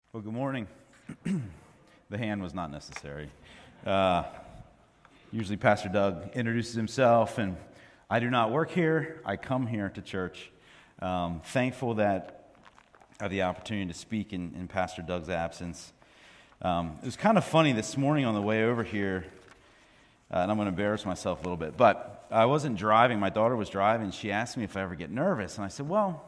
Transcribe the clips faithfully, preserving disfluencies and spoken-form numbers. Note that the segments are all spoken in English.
Well, good morning. The hand was not necessary. Uh, usually Pastor Doug introduces himself, and I do not work here. I come here to church. Um, thankful that I have the opportunity to speak in, in Pastor Doug's absence. Um, it was kind of funny this morning on the way over here, uh, and I'm going to embarrass myself a little bit, but I wasn't driving. My daughter was driving. She asked me if I ever get nervous, and I said, well,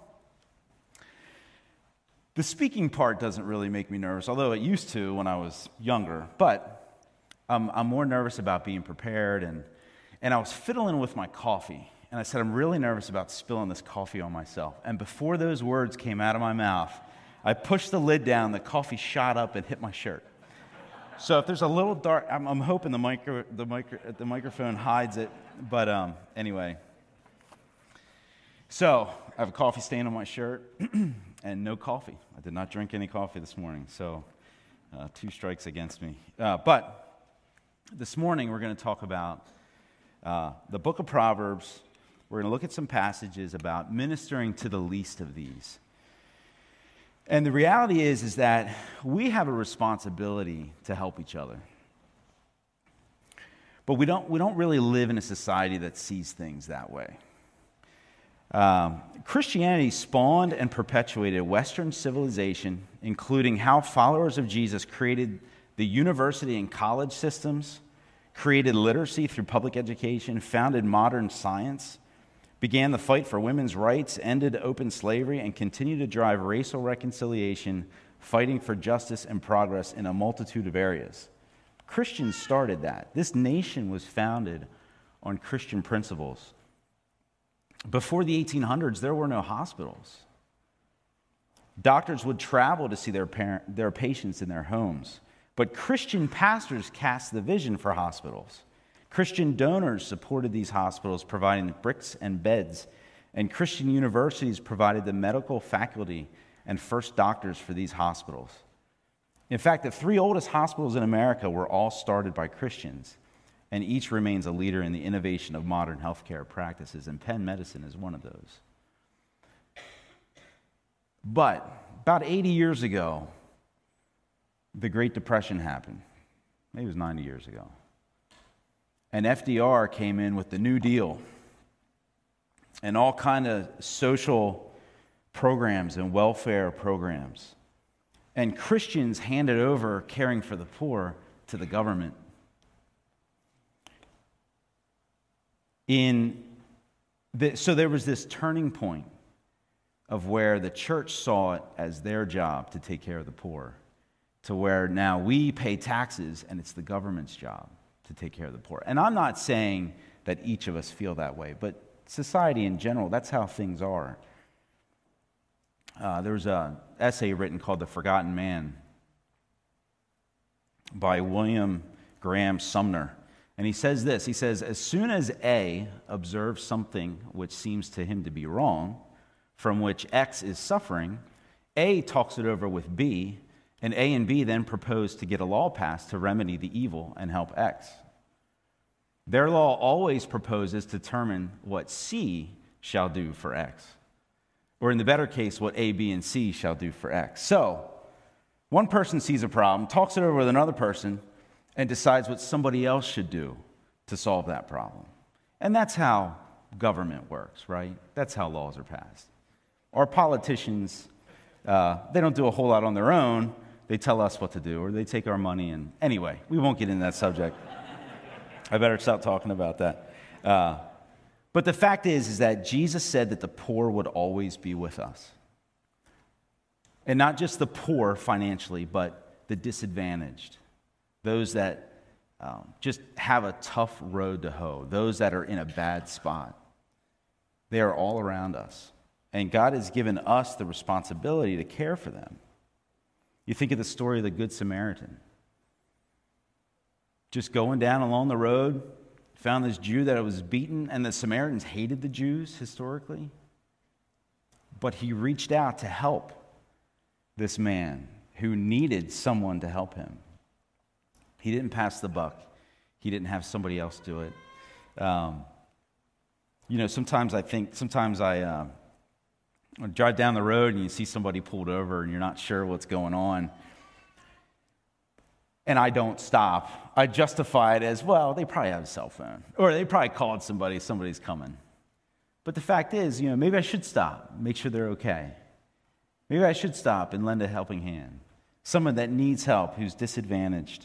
the speaking part doesn't really make me nervous, although it used to when I was younger. But um, I'm more nervous about being prepared. And, and I was fiddling with my coffee. And I said, I'm really nervous about spilling this coffee on myself. And before those words came out of my mouth, I pushed the lid down. The coffee shot up and hit my shirt. So if there's a little dark, I'm, I'm hoping the, micro, the, micro, the microphone hides it. But um, anyway. So I have a coffee stain on my shirt. And no coffee. I did not drink any coffee this morning, so uh, two strikes against me. Uh, but this morning we're going to talk about uh, the book of Proverbs. We're going to look at some passages about ministering to the least of these. And the reality is, is that we have a responsibility to help each other. But we don't, we don't really live in a society that sees things that way. Um, Christianity spawned and perpetuated Western civilization, including how followers of Jesus created the university and college systems, created literacy through public education, founded modern science, began the fight for women's rights, ended open slavery, and continued to drive racial reconciliation, fighting for justice and progress in a multitude of areas. Christians started that. This nation was founded on Christian principles. Before the eighteen hundreds, there were no hospitals. Doctors would travel to see their parent, their patients in their homes. But Christian pastors cast the vision for hospitals. Christian donors supported these hospitals, providing bricks and beds. And Christian universities provided the medical faculty and first doctors for these hospitals. In fact, the three oldest hospitals in America were all started by Christians. And each remains a leader in the innovation of modern healthcare practices, and Penn Medicine is one of those. But about eighty years ago, the Great Depression happened. Maybe it was ninety years ago. And F D R came in with the New Deal and all kind of social programs and welfare programs. And Christians handed over caring for the poor to the government. In the, so there was this turning point of where the church saw it as their job to take care of the poor, to where now we pay taxes and it's the government's job to take care of the poor. And I'm not saying that each of us feel that way, but society in general, that's how things are. Uh, there was an essay written called The Forgotten Man by William Graham Sumner. And he says this, he says, as soon as A observes something which seems to him to be wrong, from which X is suffering, A talks it over with B, and A and B then propose to get a law passed to remedy the evil and help X. Their law always proposes to determine what C shall do for X, or in the better case, what A, B, and C shall do for X. So, one person sees a problem, talks it over with another person, and decides what somebody else should do to solve that problem. And that's how government works, right? That's how laws are passed. Our politicians, uh, they don't do a whole lot on their own. They tell us what to do, or they take our money. And anyway, we won't get into that subject. I better stop talking about that. Uh, but the fact is, is that Jesus said that the poor would always be with us. And not just the poor financially, but the disadvantaged. Those that um, just have a tough road to hoe, those that are in a bad spot. They are all around us. And God has given us the responsibility to care for them. You think of the story of the Good Samaritan. Just going down along the road, found this Jew that was beaten, and the Samaritans hated the Jews historically. But he reached out to help this man who needed someone to help him. He didn't pass the buck. He didn't have somebody else do it. Um, you know, sometimes I think, sometimes I uh, drive down the road and you see somebody pulled over and you're not sure what's going on. and I don't stop, I justify it as, well, they probably have a cell phone, or they probably called somebody, somebody's coming. But the fact is, you know, maybe I should stop, make sure they're okay. Maybe I should stop and lend a helping hand. Someone that needs help, who's disadvantaged.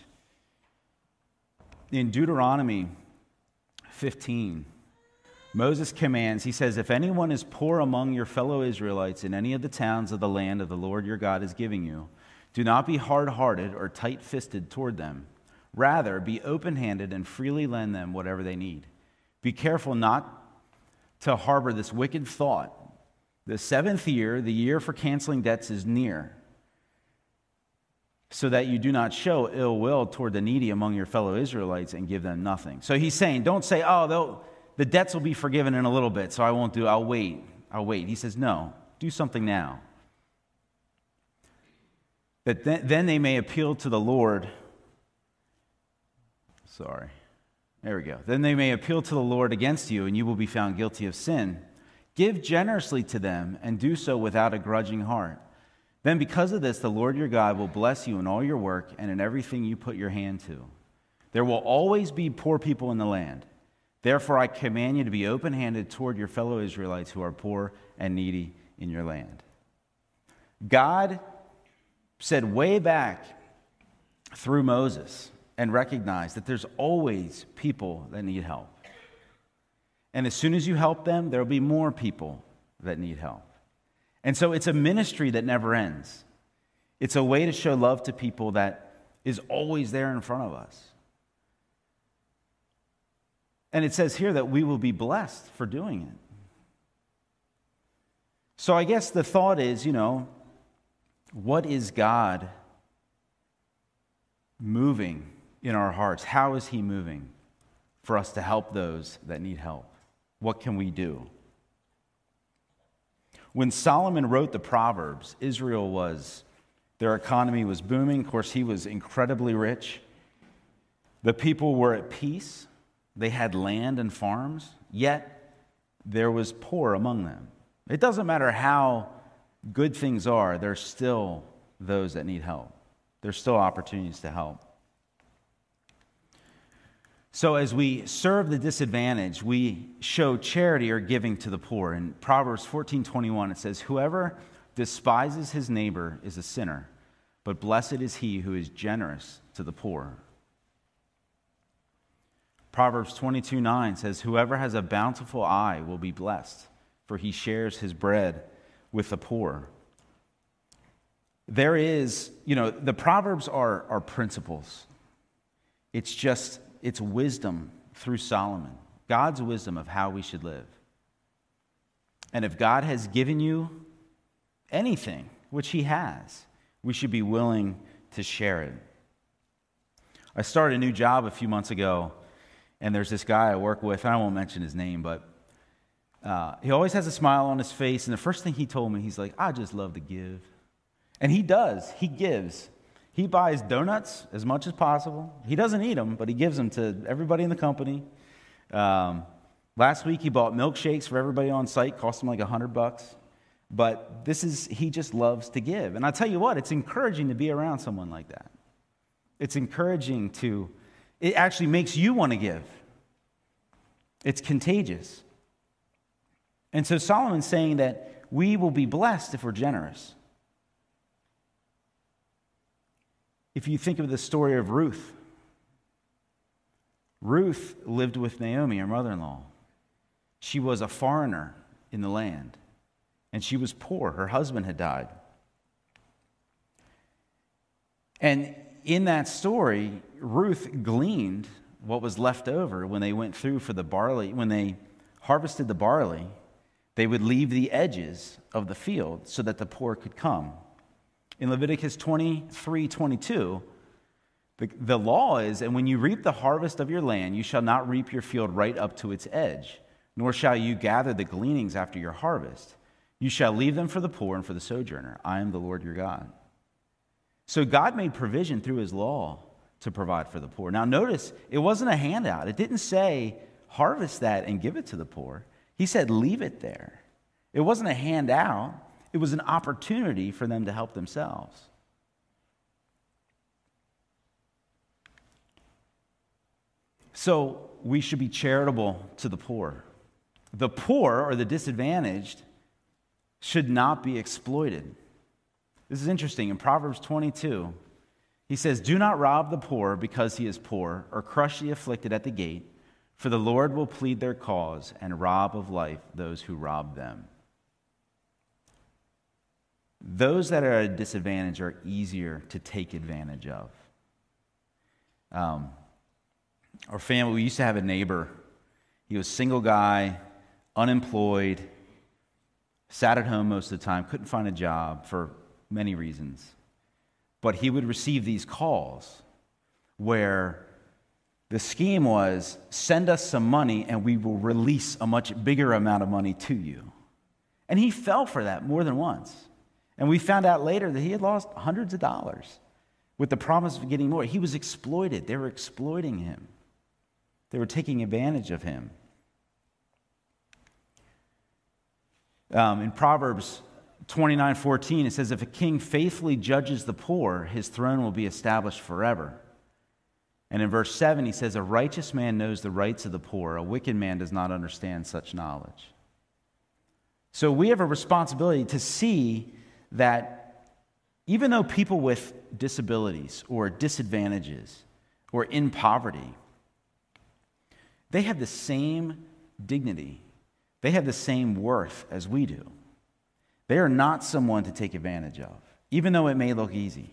In Deuteronomy fifteen, Moses commands, he says, if anyone is poor among your fellow Israelites in any of the towns of the land of the Lord your God is giving you, do not be hard-hearted or tight-fisted toward them. Rather, be open-handed and freely lend them whatever they need. Be careful not to harbor this wicked thought. The seventh year, the year for canceling debts, is near, so that you do not show ill will toward the needy among your fellow Israelites and give them nothing. So he's saying, don't say, oh, they'll, the debts will be forgiven in a little bit, so I won't do, I'll wait, I'll wait. He says, no, do something now. That th- then they may appeal to the Lord. Sorry. There we go. Then they may appeal to the Lord against you, and you will be found guilty of sin. Give generously to them, and do so without a grudging heart. Then because of this, the Lord your God will bless you in all your work and in everything you put your hand to. There will always be poor people in the land. Therefore, I command you to be open-handed toward your fellow Israelites who are poor and needy in your land. God said way back through Moses and recognized that there's always people that need help. And as soon as you help them, there will be more people that need help. And so it's a ministry that never ends. It's a way to show love to people that is always there in front of us. And it says here that we will be blessed for doing it. So I guess the thought is, you know, what is God moving in our hearts? How is he moving for us to help those that need help? What can we do? When Solomon wrote the Proverbs, Israel was, their economy was booming. Of course, he was incredibly rich. The people were at peace. They had land and farms, yet there was poor among them. It doesn't matter how good things are, there's still those that need help. There's still opportunities to help. So as we serve the disadvantaged, we show charity or giving to the poor. In Proverbs fourteen twenty-one, it says, whoever despises his neighbor is a sinner, but blessed is he who is generous to the poor. Proverbs twenty-two nine says, whoever has a bountiful eye will be blessed, for he shares his bread with the poor. There is, you know, the Proverbs are, are principles. It's just, it's wisdom through Solomon, God's wisdom of how we should live. And if God has given you anything, which he has, we should be willing to share it. I started a new job a few months ago, and there's this guy I work with, and I won't mention his name, but uh, he always has a smile on his face, and the first thing he told me, he's like, I just love to give. And he does. He gives. He buys donuts as much as possible. He doesn't eat them, but he gives them to everybody in the company. Um, last week, he bought milkshakes for everybody on site. Cost him like a hundred bucks. But this is, he just loves to give. And I tell you what, it's encouraging to be around someone like that. It's encouraging to, it actually makes you want to give. It's contagious. And so Solomon's saying that we will be blessed if we're generous. If you think of the story of Ruth, Ruth lived with Naomi, her mother-in-law. She was a foreigner in the land, and she was poor. Her husband had died. And in that story, Ruth gleaned what was left over when they went through for the barley. When they harvested the barley, they would leave the edges of the field so that the poor could come. In Leviticus twenty-three twenty-two, the, the law is, and when you reap the harvest of your land, you shall not reap your field right up to its edge, nor shall you gather the gleanings after your harvest. You shall leave them for the poor and for the sojourner. I am the Lord your God. So God made provision through his law to provide for the poor. Now notice, it wasn't a handout. It didn't say, harvest that and give it to the poor. He said, leave it there. It wasn't a handout. It was an opportunity for them to help themselves. So we should be charitable to the poor. The poor or the disadvantaged should not be exploited. This is interesting. In Proverbs twenty-two, he says, "Do not rob the poor because he is poor, or crush the afflicted at the gate, for the Lord will plead their cause and rob of life those who rob them." Those that are at a disadvantage are easier to take advantage of. Um, our family, we used to have a neighbor. He was a single guy, unemployed, sat at home most of the time, couldn't find a job for many reasons. But he would receive these calls where the scheme was, send us some money and we will release a much bigger amount of money to you. And he fell for that more than once. And we found out later that he had lost hundreds of dollars with the promise of getting more. He was exploited. They were exploiting him. They were taking advantage of him. Um, in Proverbs twenty-nine fourteen, it says, "If a king faithfully judges the poor, his throne will be established forever." And in verse seven, he says, "A righteous man knows the rights of the poor. A wicked man does not understand such knowledge." So we have a responsibility to see that even though people with disabilities or disadvantages or in poverty, they have the same dignity, they have the same worth as we do. They are not someone to take advantage of, even though it may look easy.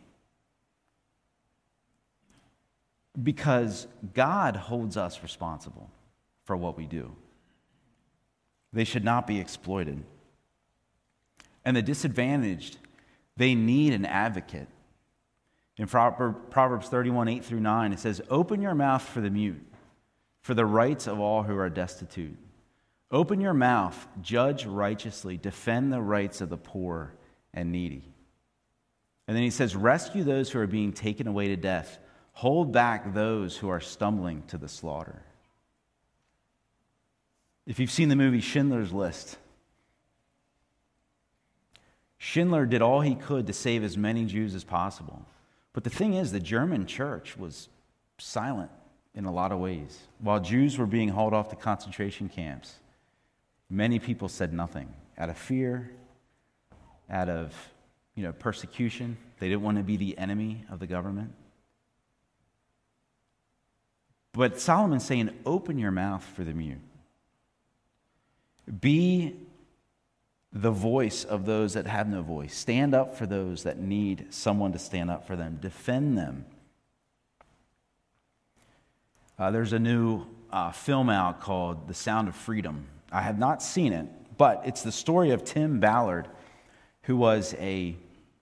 Because God holds us responsible for what we do. They should not be exploited. And the disadvantaged, they need an advocate. In Proverbs thirty-one, eight through nine, it says, "Open your mouth for the mute, for the rights of all who are destitute. Open your mouth, judge righteously, defend the rights of the poor and needy." And then he says, "Rescue those who are being taken away to death. Hold back those who are stumbling to the slaughter." If you've seen the movie Schindler's List, Schindler did all he could to save as many Jews as possible. But the thing is, the German church was silent in a lot of ways. While Jews were being hauled off to concentration camps, many people said nothing out of fear, out of you know, persecution. They didn't want to be the enemy of the government. But Solomon's saying, open your mouth for the mute. Be the voice of those that have no voice. Stand up for those that need someone to stand up for them. Defend them. Uh, there's a new uh, film out called The Sound of Freedom. I have not seen it, but it's the story of Tim Ballard, who was a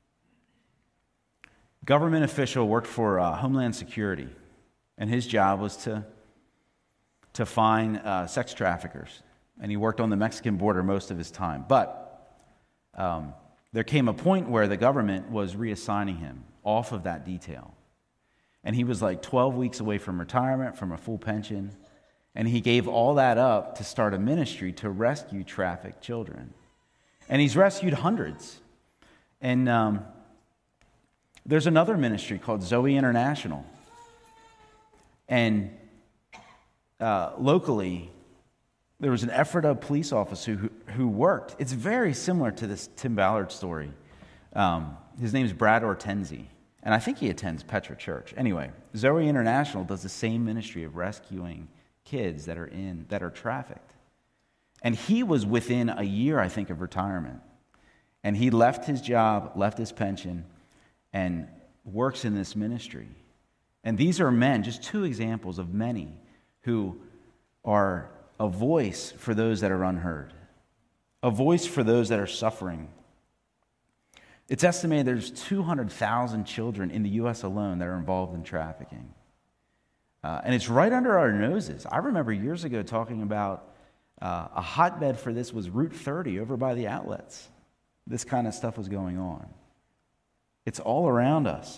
government official, worked for uh, Homeland Security, and his job was to, to find uh, sex traffickers. And he worked on the Mexican border most of his time. But um, there came a point where the government was reassigning him off of that detail. And he was like twelve weeks away from retirement, from a full pension. And he gave all that up to start a ministry to rescue trafficked children. And he's rescued hundreds. And um, there's another ministry called Zoe International. And uh, locally, there was an Ephrata police officer who, who worked. It's very similar to this Tim Ballard story. Um, his name's Brad Ortenzi, and I think he attends Petra Church. Anyway, Zoe International does the same ministry of rescuing kids that are in that are trafficked. And he was within a year, I think, of retirement. And he left his job, left his pension, and works in this ministry. And these are men, just two examples of many who are a voice for those that are unheard, a voice for those that are suffering. It's estimated there's two hundred thousand children in the U S alone that are involved in trafficking. Uh, and it's right under our noses. I remember years ago talking about uh, a hotbed for this was Route thirty over by the outlets. This kind of stuff was going on. It's all around us.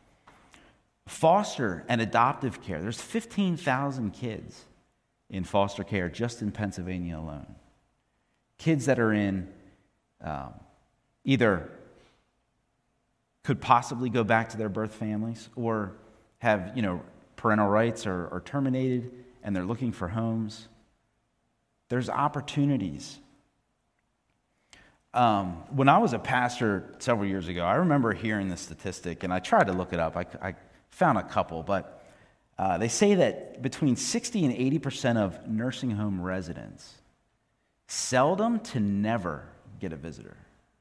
Foster and adoptive care. There's fifteen thousand kids in foster care just in Pennsylvania alone. Kids that are in um, either could possibly go back to their birth families or have, you know, parental rights are, are terminated and they're looking for homes, there's opportunities. Um, when I was a pastor several years ago, I remember hearing this statistic, and I tried to look it up. I, I found a couple, but uh, they say that between sixty and eighty percent of nursing home residents seldom to never get a visitor.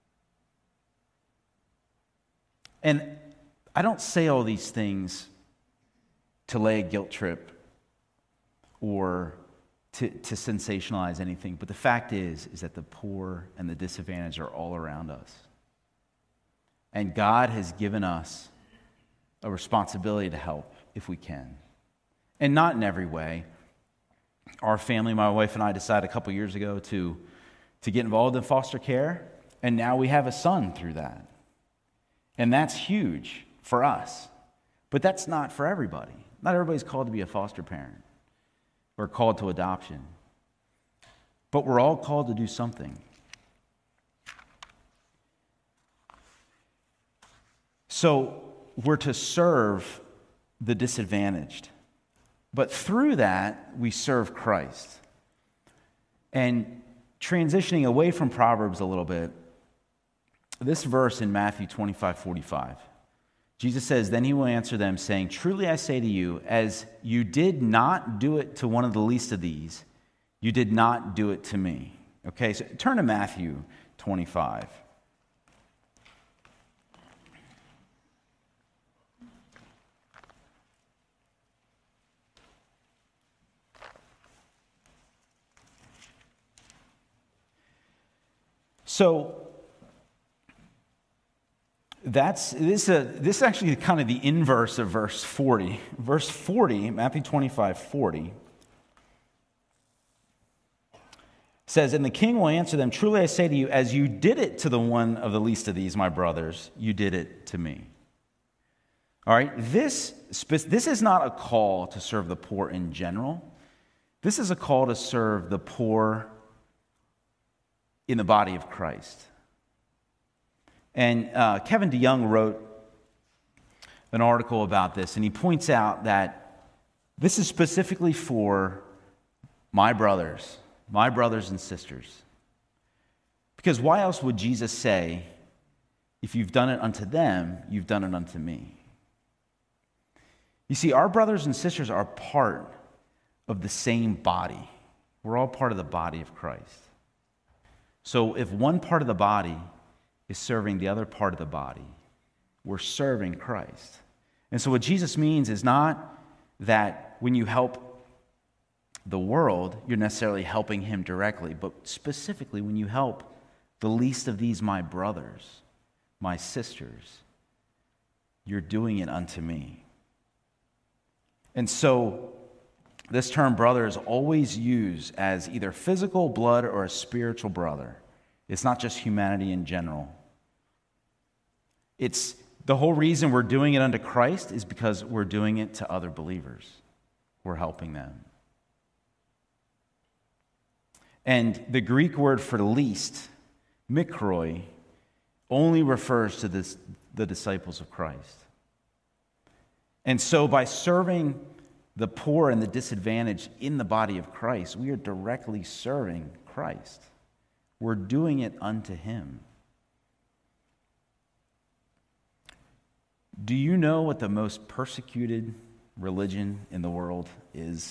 And I don't say all these things to lay a guilt trip or to, to sensationalize anything, but the fact is, is that the poor and the disadvantaged are all around us. And God has given us a responsibility to help if we can. And not in every way. Our family, my wife and I, decided a couple years ago to, to get involved in foster care, and now we have a son through that. And that's huge for us. But that's not for everybody. Not everybody's called to be a foster parent or called to adoption. But we're all called to do something. So we're to serve the disadvantaged. But through that, we serve Christ. And transitioning away from Proverbs a little bit, this verse in Matthew twenty-five forty-five, Jesus says, "Then he will answer them, saying, 'Truly I say to you, as you did not do it to one of the least of these, you did not do it to me.'" Okay, so turn to Matthew twenty-five. So that's this. Uh, this is actually kind of the inverse of verse forty. Verse forty, Matthew twenty-five forty, says, "And the king will answer them, 'Truly I say to you, as you did it to the one of the least of these, my brothers, you did it to me.'" All right, this this is not a call to serve the poor in general. This is a call to serve the poor in the body of Christ. And uh, Kevin DeYoung wrote an article about this, and he points out that this is specifically for my brothers, my brothers and sisters. Because why else would Jesus say, "If you've done it unto them, you've done it unto me"? You see, our brothers and sisters are part of the same body. We're all part of the body of Christ. So if one part of the body is serving the other part of the body, we're serving Christ. And so what Jesus means is not that when you help the world, you're necessarily helping him directly, but specifically when you help the least of these, my brothers, my sisters, you're doing it unto me. And so this term brother is always used as either physical blood or a spiritual brother. It's not just humanity in general. It's the whole reason we're doing it unto Christ is because we're doing it to other believers. We're helping them. And the Greek word for least, mikroi, only refers to this, the disciples of Christ. And so by serving the poor and the disadvantaged in the body of Christ, we are directly serving Christ. We're doing it unto him. Do you know what the most persecuted religion in the world is?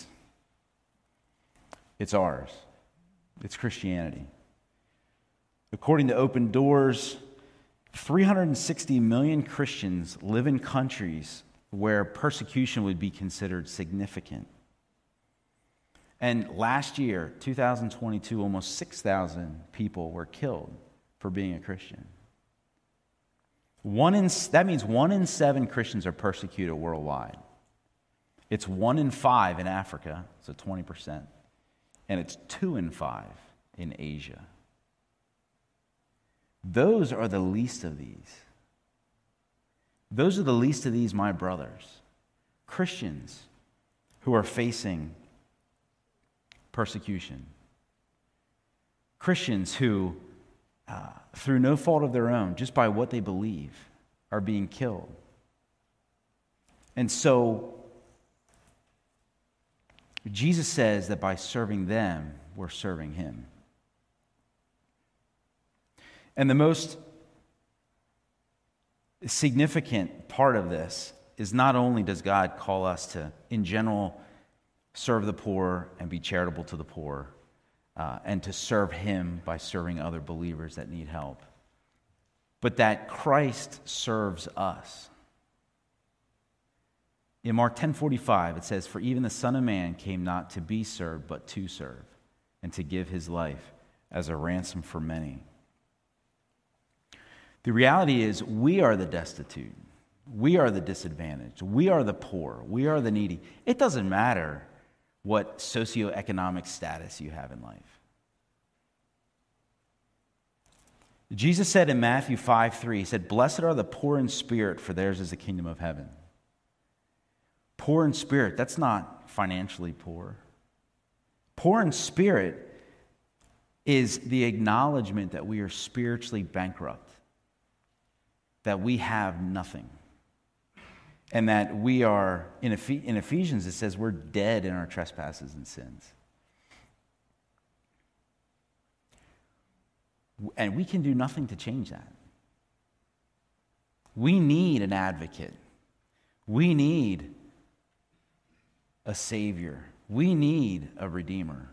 It's ours. It's Christianity. According to Open Doors, three hundred sixty million Christians live in countries where persecution would be considered significant. And last year, two thousand twenty-two, almost six thousand people were killed for being a Christian. One in, that means one in seven Christians are persecuted worldwide. It's one in five in Africa, so twenty percent. And it's two in five in Asia. Those are the least of these. Those are the least of these, my brothers. Christians who are facing persecution. Christians who, uh, through no fault of their own, just by what they believe, are being killed. And so, Jesus says that by serving them, we're serving him. And the most significant part of this is not only does God call us to, in general, serve the poor and be charitable to the poor, uh, and to serve him by serving other believers that need help, but that Christ serves us. In Mark ten forty-five, it says, "For even the Son of Man came not to be served, but to serve, and to give his life as a ransom for many." The reality is, we are the destitute. We are the disadvantaged. We are the poor. We are the needy. It doesn't matter what socioeconomic status you have in life. Jesus said in Matthew five three, he said, "Blessed are the poor in spirit, for theirs is the kingdom of heaven." Poor in spirit, that's not financially poor. Poor in spirit is the acknowledgement that we are spiritually bankrupt, that we have nothing, and that we are, in Ephesians it says we're dead in our trespasses and sins. And we can do nothing to change that. We need an advocate. We need a Savior. We need a Redeemer.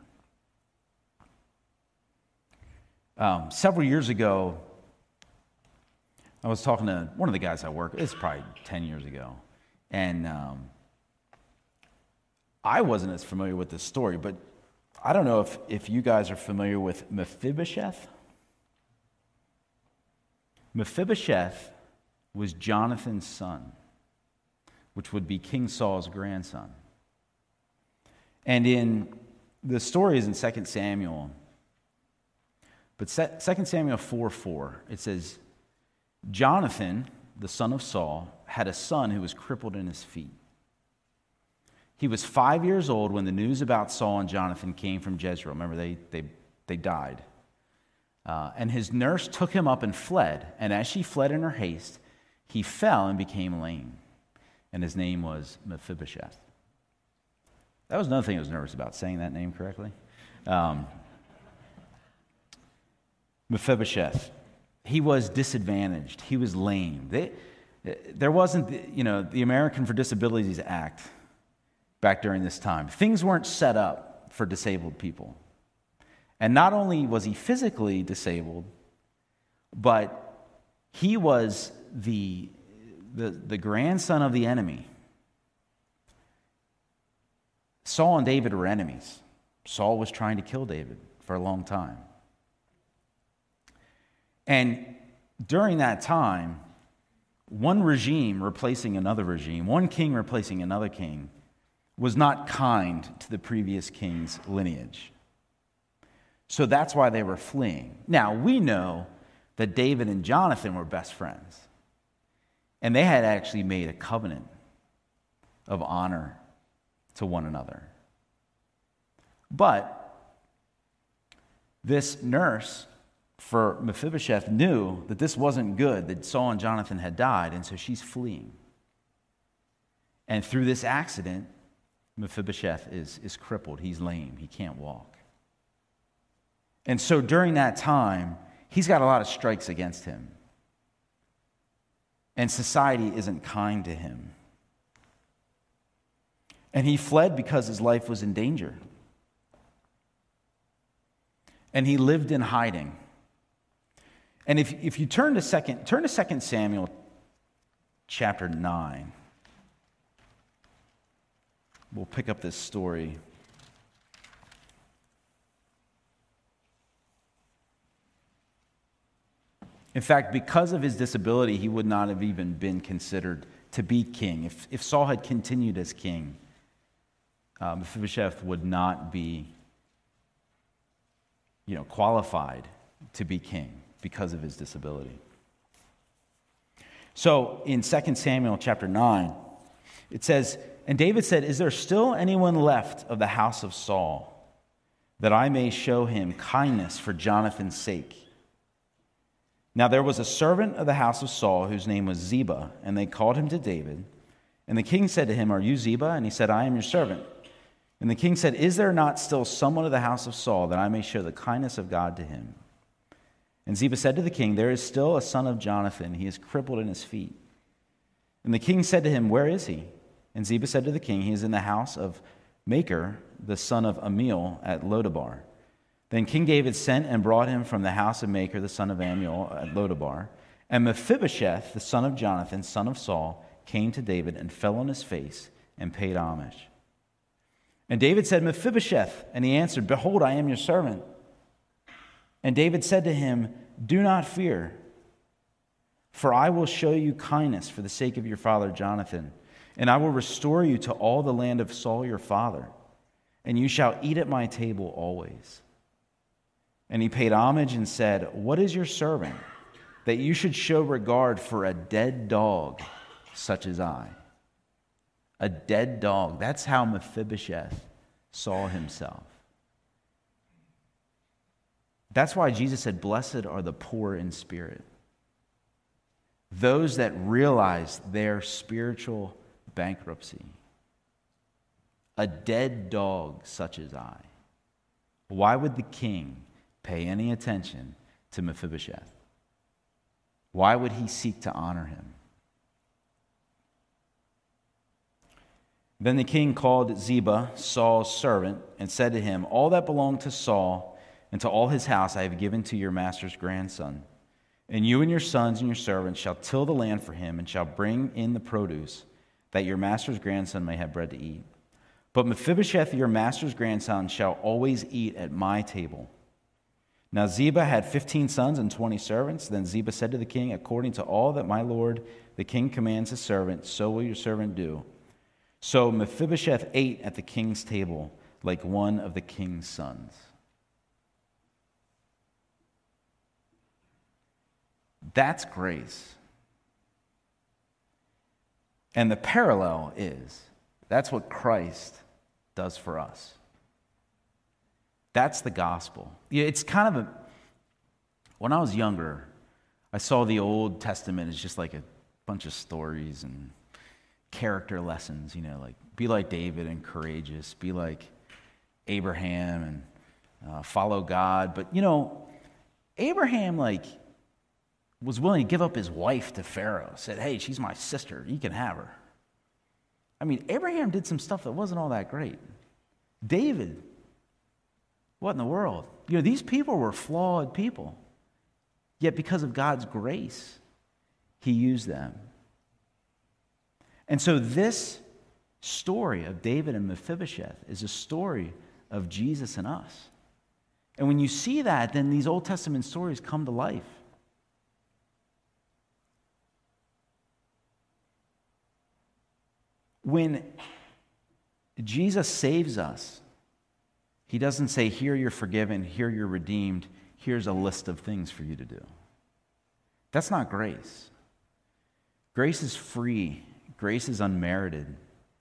Um, several years ago, I was talking to one of the guys I work with. It's probably ten years ago. And um, I wasn't as familiar with this story, but I don't know if, if you guys are familiar with Mephibosheth. Mephibosheth was Jonathan's son, which would be King Saul's grandson. And in the story is in Second Samuel, but Second Samuel four four, it says, "Jonathan, the son of Saul, had a son who was crippled in his feet. He was five years old when the news about Saul and Jonathan came from Jezreel." Remember, they, they, they died. Uh, and his nurse took him up and fled. And as she fled in her haste, he fell and became lame. And his name was Mephibosheth. That was another thing I was nervous about, saying that name correctly. Um, Mephibosheth. He was disadvantaged. He was lame. They, there wasn't, the, you know, the American for Disabilities Act back during this time. Things weren't set up for disabled people. And not only was he physically disabled, but he was the, the, the grandson of the enemy. Saul and David were enemies. Saul was trying to kill David for a long time. And during that time, one regime replacing another regime, one king replacing another king, was not kind to the previous king's lineage. So that's why they were fleeing. Now, we know that David and Jonathan were best friends. And they had actually made a covenant of honor to one another. But this nurse for Mephibosheth knew that this wasn't good, that Saul and Jonathan had died, and so she's fleeing. And through this accident, Mephibosheth is, is crippled. He's lame. He can't walk. And so during that time, he's got a lot of strikes against him. And society isn't kind to him. And he fled because his life was in danger. And he lived in hiding. And if, if you turn to second, turn to Second Samuel chapter nine, we'll pick up this story. In fact, because of his disability, he would not have even been considered to be king. If, if Saul had continued as king, uh, Mephibosheth would not be, you know, qualified to be king because of his disability. So in Second Samuel chapter nine, it says, "And David said, 'Is there still anyone left of the house of Saul, that I may show him kindness for Jonathan's sake?' Now there was a servant of the house of Saul whose name was Ziba, and they called him to David. And the king said to him, 'Are you Ziba?' And he said, 'I am your servant.' And the king said, "Is there not still someone of the house of Saul, that I may show the kindness of God to him?" And Ziba said to the king, "There is still a son of Jonathan. He is crippled in his feet." And the king said to him, "Where is he?" And Ziba said to the king, "He is in the house of Machir, the son of Ammiel, at Lodabar." Then King David sent and brought him from the house of Machir, the son of Ammiel, at Lodabar. And Mephibosheth, the son of Jonathan, son of Saul, came to David and fell on his face and paid homage. And David said, "Mephibosheth," and he answered, "Behold, I am your servant." And David said to him, "Do not fear, for I will show you kindness for the sake of your father Jonathan, and I will restore you to all the land of Saul your father, and you shall eat at my table always." And he paid homage and said, "What is your servant, that you should show regard for a dead dog such as I?" A dead dog. That's how Mephibosheth saw himself. That's why Jesus said, "Blessed are the poor in spirit." Those that realize their spiritual bankruptcy. A dead dog such as I. Why would the king pay any attention to Mephibosheth? Why would he seek to honor him? Then the king called Ziba, Saul's servant, and said to him, "All that belonged to Saul and to all his house I have given to your master's grandson. And you and your sons and your servants shall till the land for him, and shall bring in the produce, that your master's grandson may have bread to eat. But Mephibosheth, your master's grandson, shall always eat at my table." Now Ziba had fifteen sons and twenty servants. Then Ziba said to the king, "According to all that my lord the king commands his servant, so will your servant do." So Mephibosheth ate at the king's table like one of the king's sons. That's grace. And the parallel is, that's what Christ does for us. That's the gospel. It's kind of a, when I was younger, I saw the Old Testament as just like a bunch of stories and character lessons, you know, like be like David and courageous, be like Abraham and uh, follow God. But, you know, Abraham, like, was willing to give up his wife to Pharaoh, said, "Hey, she's my sister, you can have her." I mean, Abraham did some stuff that wasn't all that great. David, what in the world? You know, these people were flawed people. Yet because of God's grace, he used them. And so this story of David and Mephibosheth is a story of Jesus and us. And when you see that, then these Old Testament stories come to life. When Jesus saves us, he doesn't say, "Here you're forgiven, here you're redeemed, here's a list of things for you to do." That's not grace. Grace is free. Grace is unmerited.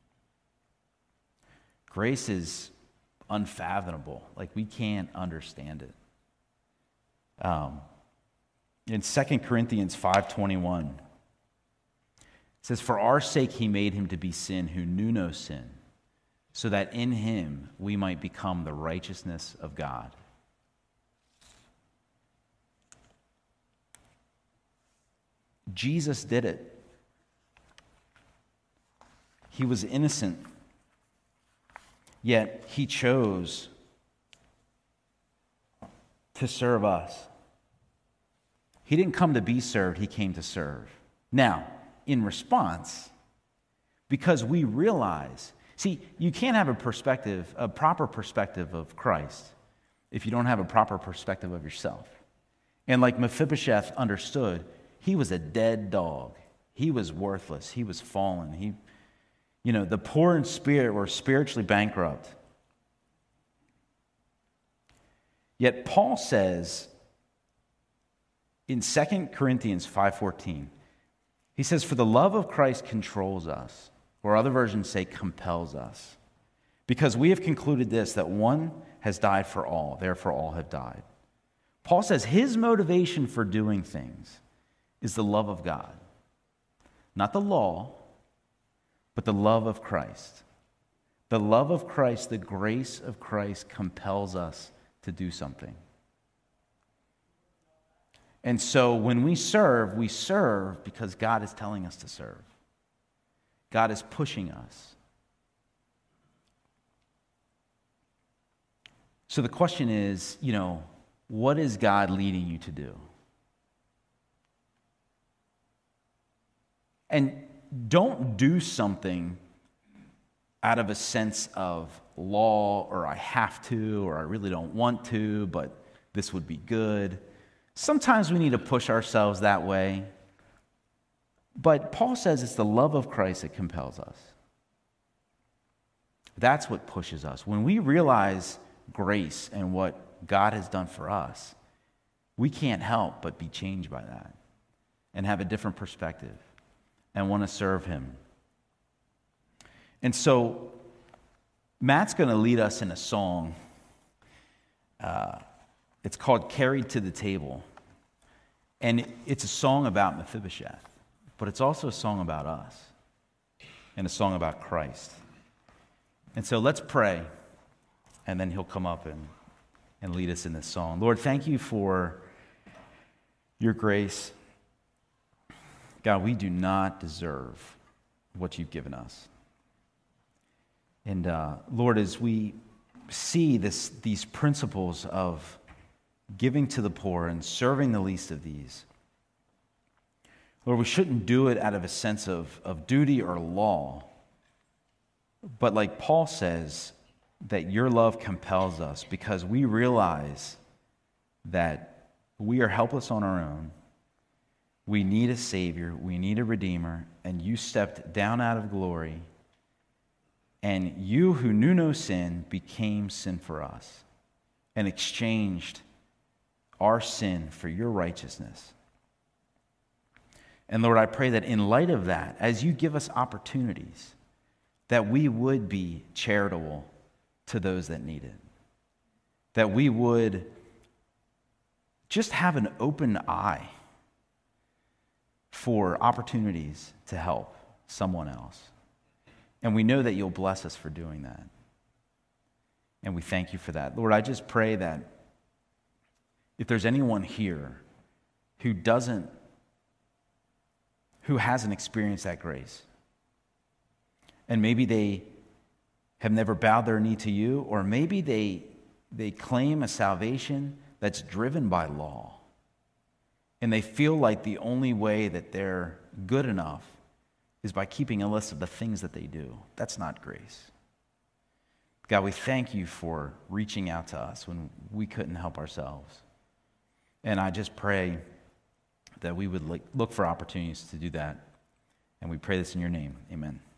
Grace is unfathomable. Like, we can't understand it. Um, in Second Corinthians five twenty-one, it says, "For our sake he made him to be sin who knew no sin, so that in him we might become the righteousness of God." Jesus did it. He was innocent, yet he chose to serve us. He didn't come to be served, he came to serve. Now, in response, because we realize, see, you can't have a perspective, a proper perspective of Christ if you don't have a proper perspective of yourself. And like Mephibosheth understood, he was a dead dog. He was worthless. He was fallen. He, you know, the poor in spirit were spiritually bankrupt. Yet Paul says in Second Corinthians five fourteen, he says, "For the love of Christ controls us," or other versions say compels us, "because we have concluded this, that one has died for all, therefore all have died." Paul says his motivation for doing things is the love of God. Not the law, but the love of Christ. The love of Christ, the grace of Christ compels us to do something. And so when we serve, we serve because God is telling us to serve. God is pushing us. So the question is, you know, what is God leading you to do? And don't do something out of a sense of law, or I have to, or I really don't want to, but this would be good. Sometimes we need to push ourselves that way. But Paul says it's the love of Christ that compels us. That's what pushes us. When we realize grace and what God has done for us, we can't help but be changed by that and have a different perspective and want to serve him. And so Matt's going to lead us in a song. Uh, it's called Carried to the Table. And it's a song about Mephibosheth, but it's also a song about us and a song about Christ. And so let's pray, and then he'll come up and, and lead us in this song. Lord, thank you for your grace. God, we do not deserve what you've given us. And uh, Lord, as we see this, these principles of giving to the poor and serving the least of these, Lord, we shouldn't do it out of a sense of, of duty or law, but like Paul says, that your love compels us because we realize that we are helpless on our own. We need a Savior, we need a Redeemer, and you stepped down out of glory, and you who knew no sin became sin for us and exchanged our sin for your righteousness. And Lord, I pray that in light of that, as you give us opportunities, that we would be charitable to those that need it. That we would just have an open eye for opportunities to help someone else. And we know that you'll bless us for doing that. And we thank you for that. Lord, I just pray that if there's anyone here who doesn't, who hasn't experienced that grace, and maybe they have never bowed their knee to you, or maybe they, they claim a salvation that's driven by law, and they feel like the only way that they're good enough is by keeping a list of the things that they do. That's not grace. God, we thank you for reaching out to us when we couldn't help ourselves. And I just pray that we would look for opportunities to do that. And we pray this in your name. Amen.